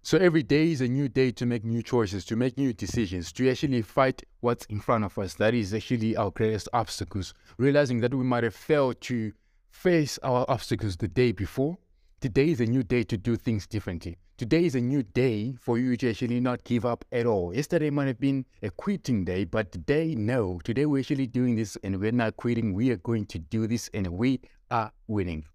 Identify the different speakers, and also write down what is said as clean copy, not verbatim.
Speaker 1: So every day is a new day to make new choices, to make new decisions, to actually fight what's in front of us. That is actually our greatest obstacles. Realizing that we might have failed to face our obstacles the day before. Today is a new day to do things differently. Today is a new day for you to actually not give up at all. Yesterday might have been a quitting day, but today, no. Today we're actually doing this and we're not quitting. We are going to do this and we are winning.